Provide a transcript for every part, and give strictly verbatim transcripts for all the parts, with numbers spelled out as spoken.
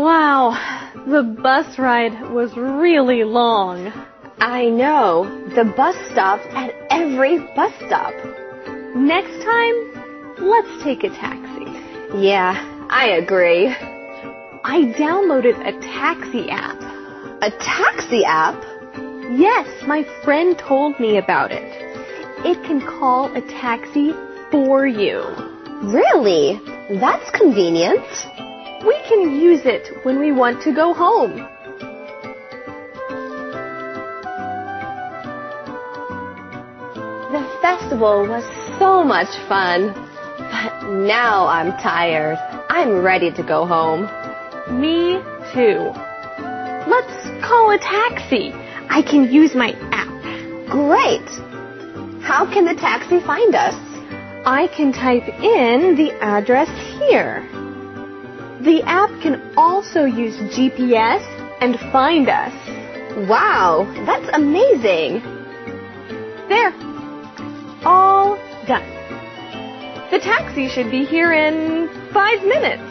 Wow, the bus ride was really long. I know. The bus stopped at every bus stop. Next time, let's take a taxi. Yeah, I agree. I downloaded a taxi app. A taxi app? Yes, my friend told me about it. It can call a taxi for you. Really? That's convenient. We can use it when we want to go home. The festival was so much fun, but now I'm tired. I'm ready to go home. Me too. Let's call a taxi. I can use my app. Great! How can the taxi find us? I can type in the address here. The app can also use G P S and find us. Wow, that's amazing! There. All done. The taxi should be here in five minutes.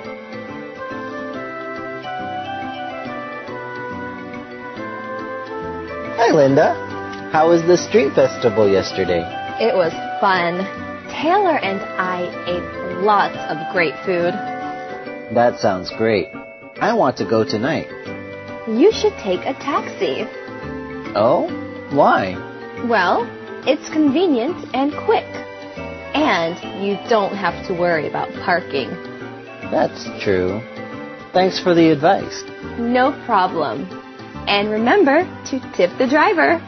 Hi, Linda. How was the street festival yesterday? It was fun. Taylor and I ate lots of great food. That sounds great. I want to go tonight. You should take a taxi. Oh? Why? Well, it's convenient and quick. And you don't have to worry about parking. That's true. Thanks for the advice. No problem. And remember to tip the driver.